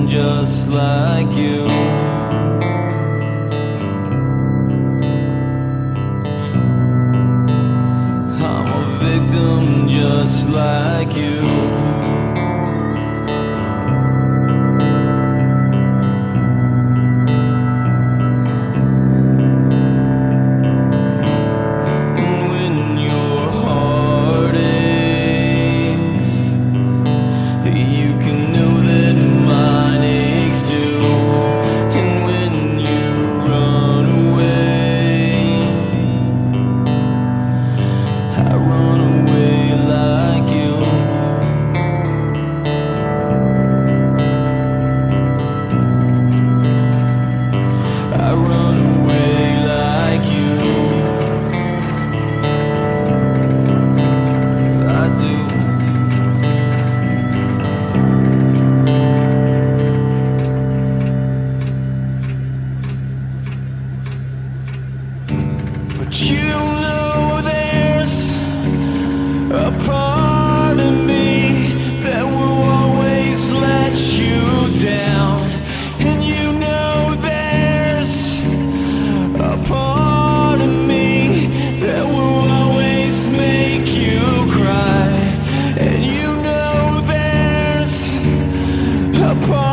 victim just like you. I'm a victim just like you. I run away like you. I run away like you. I do. But you know there's a part of me that will always let you down. And you know there's a part of me that will always make you cry. And you know there's a part